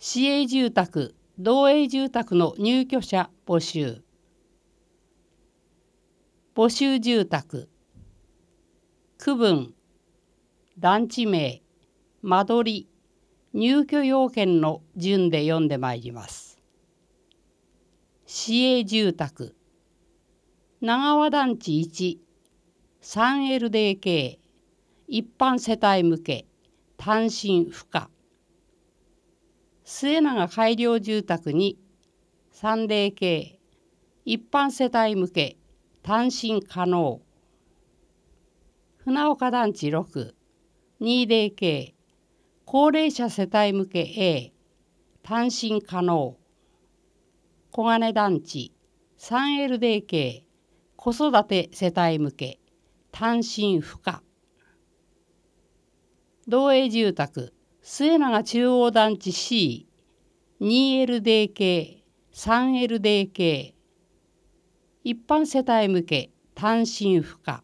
市営住宅、同営住宅の入居者募集。募集住宅。区分、団地名、間取り、入居要件の順で読んでまいります。市営住宅。長和団地1、3LDK、一般世帯向け、単身不可。末永改良住宅に 3DK、一般世帯向け、単身可能。船岡団地6、2DK、高齢者世帯向け A、単身可能。小金団地 3LDK、子育て世帯向け、単身不可。同営住宅、末永中央団地 C、2LDK、3LDK、一般世帯向け、単身不可。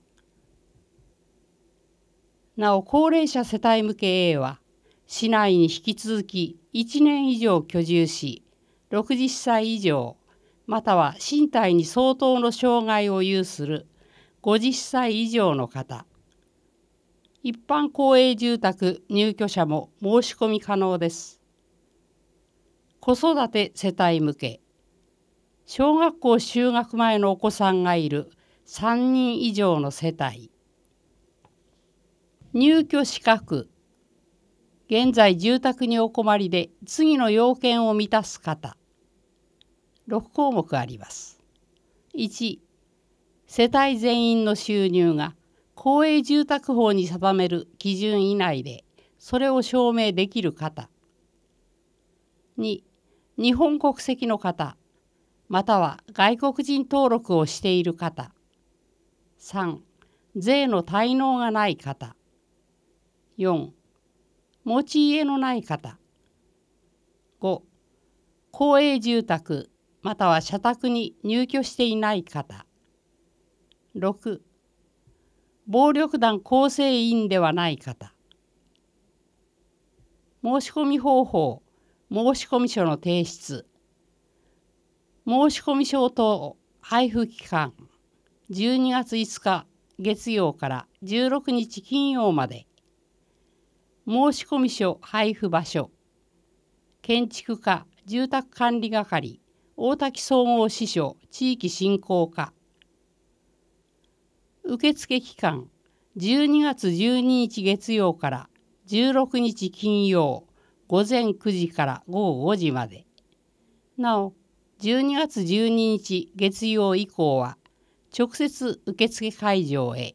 なお、高齢者世帯向け A は、市内に引き続き1年以上居住し、60歳以上、または身体に相当の障害を有する50歳以上の方、一般公営住宅入居者も申し込み可能です。子育て世帯向け、小学校就学前のお子さんがいる3人以上の世帯。入居資格。現在住宅にお困りで次の要件を満たす方。6項目あります。1、世帯全員の収入が公営住宅法に定める基準以内でそれを証明できる方。2、日本国籍の方、または外国人登録をしている方。3、税の滞納がない方。4、持ち家のない方。5、公営住宅または社宅に入居していない方。6、暴力団構成員ではない方。申し込み方法、申込書の提出。申込書等配布期間、12月5日月曜から16日金曜まで。申込書配布場所、建築課住宅管理係大滝総合支所地域振興課。受付期間、12月12日月曜から16日金曜午前9時から午後5時まで。なお、12月12日月曜以降は直接受付会場へ。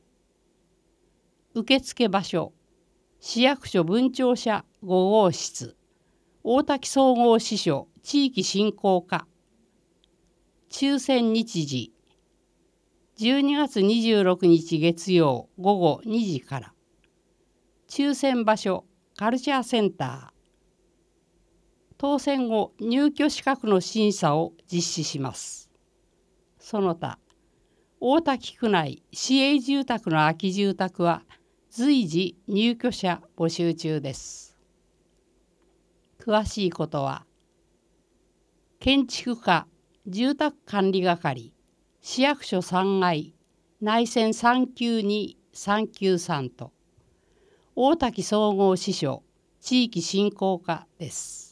受付場所、市役所分庁舎5号室、大滝総合支所地域振興課。抽選日時、12月26日月曜午後2時から。抽選場所、カルチャーセンター。当選後、入居資格の審査を実施します。その他、大滝区内市営住宅の空き住宅は随時入居者募集中です。詳しいことは、建築課住宅管理係市役所3階内線392-393と大滝総合支所地域振興課です。